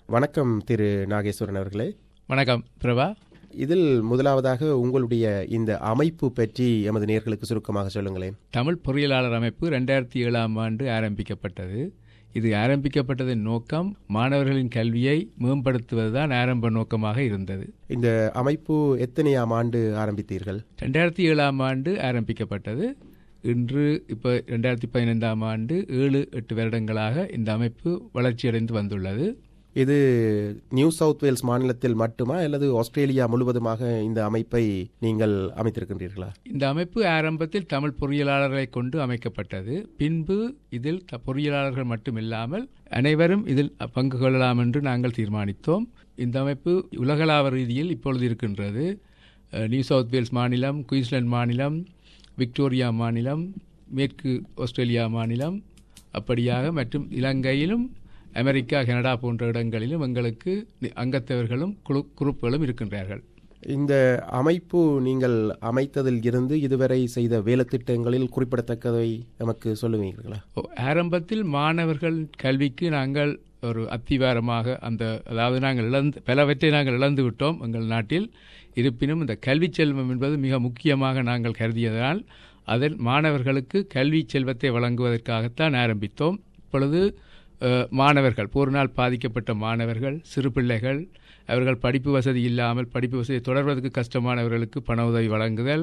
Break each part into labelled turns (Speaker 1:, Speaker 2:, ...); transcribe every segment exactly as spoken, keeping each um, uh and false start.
Speaker 1: வணக்கம் திரு நாகேஸ்வரன் அவர்களே.
Speaker 2: வணக்கம் பிரபா.
Speaker 1: இதில் முதலாவதாக உங்களுடைய இந்த அமைப்பு பற்றி எமது நேயர்களுக்கு சுருக்கமாக சொல்லுங்களேன்.
Speaker 2: தமிழ் பொறியியலாளர் அமைப்பு இரண்டாயிரத்தி ஏழாம் ஆண்டு ஆரம்பிக்கப்பட்டது. இது ஆரம்பிக்கப்பட்டதன் நோக்கம் மாணவர்களின் கல்வியை மேம்படுத்துவதுதான் ஆரம்ப நோக்கமாக இருந்தது.
Speaker 1: இந்த அமைப்பு எத்தனையாம் ஆண்டு ஆரம்பித்தீர்கள்?
Speaker 2: ரெண்டாயிரத்தி ஏழாம் ஆண்டு ஆரம்பிக்கப்பட்டது. இன்று இப்போ ரெண்டாயிரத்தி பதினைந்தாம் ஆண்டு ஏழு எட்டு வருடங்களாக இந்த அமைப்பு வளர்ச்சியடைந்து வந்துள்ளது.
Speaker 1: இது நியூ சவுத் வேல்ஸ் மாநிலத்தில் மட்டுமா அல்லது ஆஸ்திரேலியா முழுவதுமாக இந்த அமைப்பை நீங்கள் அமைத்திருக்கின்றீர்களா?
Speaker 2: இந்த அமைப்பு ஆரம்பத்தில் தமிழ் பொறியியலாளர்களை கொண்டு அமைக்கப்பட்டது. பின்பு இதில் பொறியியலாளர்கள் மட்டுமில்லாமல் அனைவரும் இதில் பங்கு கொள்ளலாம் என்று நாங்கள் தீர்மானித்தோம். இந்த அமைப்பு உலகளாவ ரீதியில் இப்பொழுது இருக்கின்றது. நியூ சவுத் வேல்ஸ் மாநிலம், குயின்ஸ்லாந்து மாநிலம், விக்டோரியா மாநிலம், மேற்கு ஆஸ்திரேலியா மாநிலம், அப்படியாக மற்றும் இலங்கையிலும் அமெரிக்கா, கனடா போன்ற இடங்களிலும் எங்களுக்கு அங்கத்தவர்களும் குழு குரூப்புகளும் இருக்கின்றார்கள்.
Speaker 1: இந்த அமைப்பு நீங்கள் அமைத்ததில் இருந்து இதுவரை செய்த வேலைத்திட்டங்களில் குறிப்பிடத்தக்கதை நமக்கு சொல்லுவீர்களா?
Speaker 2: ஆரம்பத்தில் மாணவர்கள் கல்விக்கு நாங்கள் ஒரு அத்திவாரமாக அந்த அதாவது நாங்கள் இழந்து பலவற்றை நாங்கள் இழந்து விட்டோம் எங்கள் நாட்டில். இருப்பினும் இந்த கல்வி செல்வம் என்பது மிக முக்கியமாக நாங்கள் கருதியதனால் அதில் மாணவர்களுக்கு கல்வி செல்வத்தை வழங்குவதற்காகத்தான் ஆரம்பித்தோம். இப்பொழுது மாணவர்கள், போரினால் பாதிக்கப்பட்ட மாணவர்கள், சிறு பிள்ளைகள், அவர்கள் படிப்பு வசதி இல்லாமல் படிப்பு வசதி தொடர்வதற்கு கஷ்டமானவர்களுக்கு பண உதவி வழங்குதல்,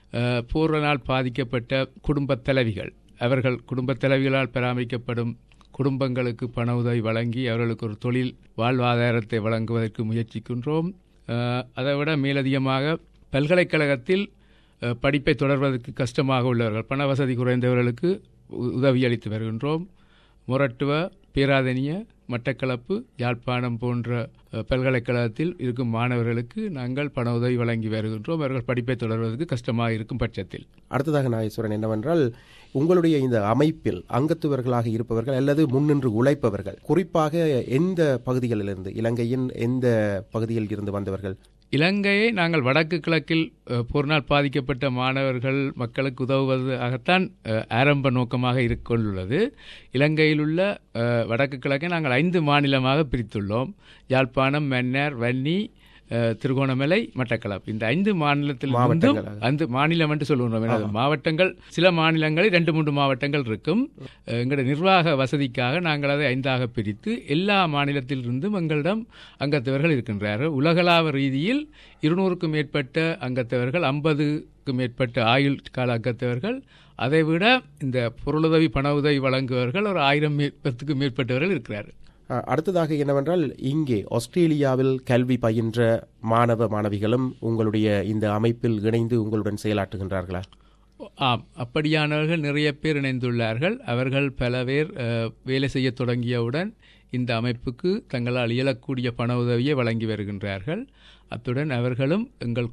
Speaker 2: போரினால் பாதிக்கப்பட்ட குடும்பத் தலைவிகள், அவர்கள் குடும்பத் தலைவிகளால் பராமரிக்கப்படும் குடும்பங்களுக்கு பண உதவி வழங்கி அவர்களுக்கு ஒரு தொழில் வாழ்வாதாரத்தை வழங்குவதற்கு முயற்சிக்கின்றோம். அதைவிட மேலதிகமாக பல்கலைக்கழகத்தில் படிப்பை தொடர்வதற்கு கஷ்டமாக உள்ளவர்கள், பண வசதி குறைந்தவர்களுக்கு உதவி அளித்து வருகின்றோம். மொரட்டுவ, பேராதனிய, மட்டக்களப்பு, யாழ்ப்பாணம் போன்ற பல்கலைக்கழகத்தில் இருக்கும் மாணவர்களுக்கு நாங்கள் பண உதவி வழங்கி வருகின்றோம், அவர்கள் படிப்பை தொடர்வதற்கு கஷ்டமாக இருக்கும் பட்சத்தில்.
Speaker 1: அடுத்ததாக நாகேஸ்வரன், என்னவென்றால் உங்களுடைய இந்த அமைப்பில் அங்கத்துவர்களாக இருப்பவர்கள் அல்லது முன்னின்று உழைப்பவர்கள் குறிப்பாக எந்த பகுதிகளிலிருந்து, இலங்கையின் எந்த பகுதியில் இருந்து வந்தவர்கள்?
Speaker 2: இலங்கையை நாங்கள் வடக்கு கிழக்கில் போரினால் பாதிக்கப்பட்ட மாணவர்கள் மக்களுக்கு உதவுவதாகத்தான் ஆரம்ப நோக்கமாக இருக்கொண்டுள்ளது. இலங்கையில் உள்ள வடக்கு கிழக்கை நாங்கள் ஐந்து மாநிலமாக பிரித்துள்ளோம். யாழ்ப்பாணம், மன்னார், வன்னி, திருகோணமலை, மட்டக்களப்பு. இந்த ஐந்து மாநிலத்தில் அந்த மாநிலம் என்று சொல்லுவோம். மாவட்டங்கள் சில மாநிலங்களில் ரெண்டு மூன்று மாவட்டங்கள் இருக்கும். எங்களுடைய நிர்வாக வசதிக்காக நாங்கள் அதை ஐந்தாக பிரித்து எல்லா மாநிலத்திலிருந்தும் எங்களிடம் அங்கத்தவர்கள் இருக்கின்றார்கள். உலகளாவ ரீதியில் இருநூறுக்கும் மேற்பட்ட அங்கத்தவர்கள், ஐம்பதுக்கும் மேற்பட்ட ஆயுள் கால அங்கத்தவர்கள், அதைவிட இந்த பொருளுதவி பண உதவி வழங்குவவர்கள் ஒரு ஆயிரம் பத்துக்கும் மேற்பட்டவர்கள் இருக்கிறார்கள்.
Speaker 1: அடுத்ததாக என்னவென்றால் இங்கே ஆஸ்திரேலியாவில் கல்வி பயின்ற மாணவ மாணவிகளும் உங்களுடைய இந்த அமைப்பில் இணைந்து உங்களுடன் செயலாற்றுகின்றார்களா?
Speaker 2: ஆம், அப்படியானவர்கள் நிறைய பேர் இணைந்துள்ளார்கள். அவர்கள் பல பேர் வேலை செய்ய தொடங்கியவுடன் இந்த அமைப்புக்கு தங்களால் இயலக்கூடிய பண உதவியை வழங்கி வருகின்றார்கள். அத்துடன் அவர்களும் எங்கள்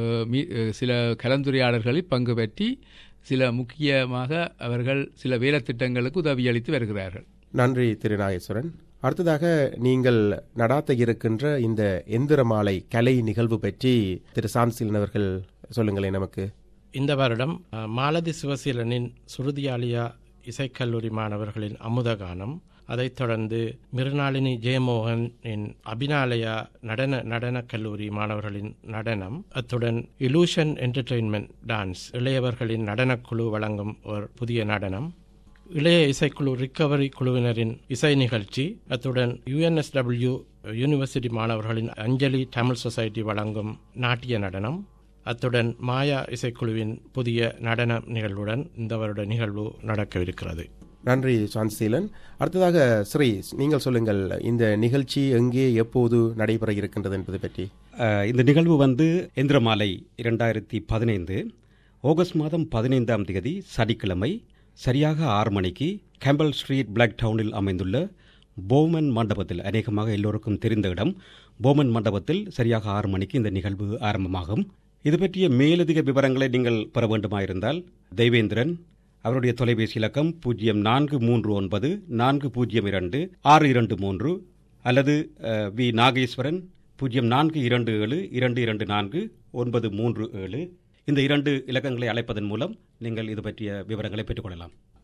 Speaker 2: சில கலந்துரையாடல்களில் பங்கு பெற்றி சில முக்கியமாக அவர்கள் சில வேலை திட்டங்களுக்கு உதவியளித்து வருகிறார்கள்.
Speaker 1: நன்றி திரு நாகேஸ்வரன். அடுத்ததாக நீங்கள் நடாத்த இருக்கின்ற இந்த எந்திரமாலை கலை நிகழ்வு பற்றி திரு சான்சிலன் அவர்கள் சொல்லுங்களேன் நமக்கு.
Speaker 3: இந்த வருடம் மாலதி சிவசீலனின் சுருதியாலியா இசைக்கல்லூரி மாணவர்களின் அமுதகானம், அதைத் தொடர்ந்து மிருநாளினி ஜெயமோகனின் அபிநாலயா நடன நடன கல்லூரி மாணவர்களின் நடனம், அத்துடன் இலூஷன் என்டர்டெயின்மெண்ட் டான்ஸ் இளையவர்களின் நடனக்குழு வழங்கும் ஒரு புதிய நடனம், இளைய இசைக்குழு ரிக்கவரி குழுவினரின் இசை நிகழ்ச்சி, அத்துடன் யுஎன்எஸ்டபிள்யூ யூனிவர்சிட்டி மாணவர்களின் அஞ்சலி தமிழ் சொசைட்டி வழங்கும் நாட்டிய நடனம், அத்துடன் மாயா இசைக்குழுவின் புதிய நடன நிகழ்வுடன் இந்த வருட நிகழ்வு நடக்கவிருக்கிறது.
Speaker 1: நன்றி சான்சீலன். அடுத்ததாக ஸ்ரீ, நீங்கள் சொல்லுங்கள், இந்த நிகழ்ச்சி எங்கே எப்போது நடைபெற இருக்கின்றது என்பது பற்றி.
Speaker 4: இந்த நிகழ்வு வந்து எந்திரமாலை இரண்டாயிரத்தி பதினைந்து ஆகஸ்ட் மாதம் பதினைந்தாம் தேதி சனிக்கிழமை சரியாக ஆறு மணிக்கு கேம்பல் ஸ்ட்ரீட் பிளாக் டவுனில் அமைந்துள்ள போமன் மண்டபத்தில், அநேகமாக எல்லோருக்கும் தெரிந்த இடம், போமன் மண்டபத்தில் சரியாக ஆறு மணிக்கு இந்த நிகழ்வு ஆரம்பமாகும். இது பற்றிய மேலதிக விவரங்களை நீங்கள் பெற வேண்டுமாயிருந்தால் தெய்வேந்திரன், அவருடைய தொலைபேசி இலக்கம் பூஜ்ஜியம் நான்கு மூன்று ஒன்பது நான்கு பூஜ்ஜியம் இரண்டு ஆறு இரண்டு மூன்று அல்லது வி நாகேஸ்வரன் பூஜ்ஜியம் நான்கு இரண்டு ஏழு இரண்டு இரண்டு நான்கு ஒன்பது மூன்று ஏழு இந்த இரண்டு இலக்கங்களை அழைப்பதன் மூலம் நீங்கள் இது பற்றிய விவரங்களை பெற்றுக்கொள்ளலாம்.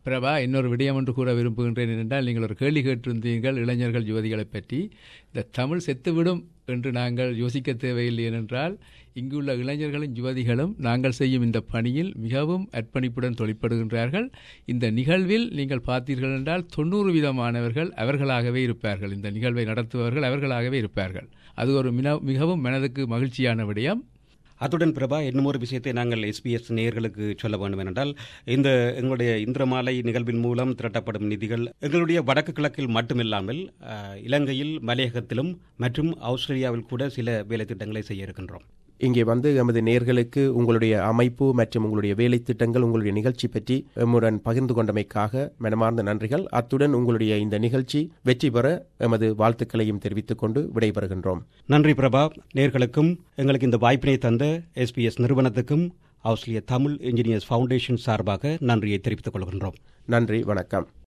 Speaker 2: பிரபா, இன்னொரு விடயம் என்று கூற விரும்புகின்றேன் என்றால், நீங்கள் ஒரு கேள்வி கேட்டிருந்தீர்கள் இளைஞர்கள் யுவதிகளை பற்றி. இந்த தமிழ் செத்துவிடும் என்று நாங்கள் யோசிக்க தேவையில்லை ஏனென்றால், இங்குள்ள இளைஞர்களும் யுவதிகளும் நாங்கள் செய்யும் இந்த பணியில் மிகவும் அர்ப்பணிப்புடன் தொழிற்படுகின்றார்கள். இந்த நிகழ்வில் நீங்கள் பார்த்தீர்கள் என்றால் தொண்ணூறு வீதமானவர்கள் அவர்களாகவே இருப்பார்கள். இந்த நிகழ்வை நடத்துபவர்கள் அவர்களாகவே இருப்பார்கள். அது ஒரு மிகவும் மனதுக்கு மகிழ்ச்சியான விடயம்.
Speaker 4: அத்துடன் பிரபா, இன்னும் ஒரு விஷயத்தை நாங்கள் எஸ்பிஎஸ் நேயர்களுக்கு சொல்ல வேண்டும் என்றால், இந்த எங்களுடைய இந்திரமாலை நிகழ்வின் மூலம் திரட்டப்படும் நிதிகள் எங்களுடைய வடக்கு கிழக்கில் மட்டுமில்லாமல் இலங்கையில், மலையகத்திலும் மற்றும் ஆஸ்திரேலியாவில் கூட சில வேலை திட்டங்களை செய்ய இருக்கின்றோம்.
Speaker 1: இங்கே வந்து எமது நேயர்களுக்கு உங்களுடைய அமைப்பு மற்றும் உங்களுடைய வேலை திட்டங்கள், உங்களுடைய நிகழ்ச்சி பற்றி எம்முடன் பகிர்ந்து கொண்டமைக்காக மனமார்ந்த நன்றிகள். அத்துடன் உங்களுடைய இந்த நிகழ்ச்சி வெற்றி பெற எமது வாழ்த்துக்களையும் தெரிவித்துக் கொண்டு விடைபெறுகின்றோம்.
Speaker 4: நன்றி பிரபா. நேயர்களுக்கும் எங்களுக்கு இந்த வாய்ப்பினை தந்த எஸ்பிஎஸ் நிறுவனத்துக்கும் ஆஸ்திரேலிய தமிழ் இன்ஜினியர்ஸ் ஃபவுண்டேஷன் சார்பாக நன்றியை தெரிவித்துக் கொள்கின்றோம்.
Speaker 1: நன்றி, வணக்கம்.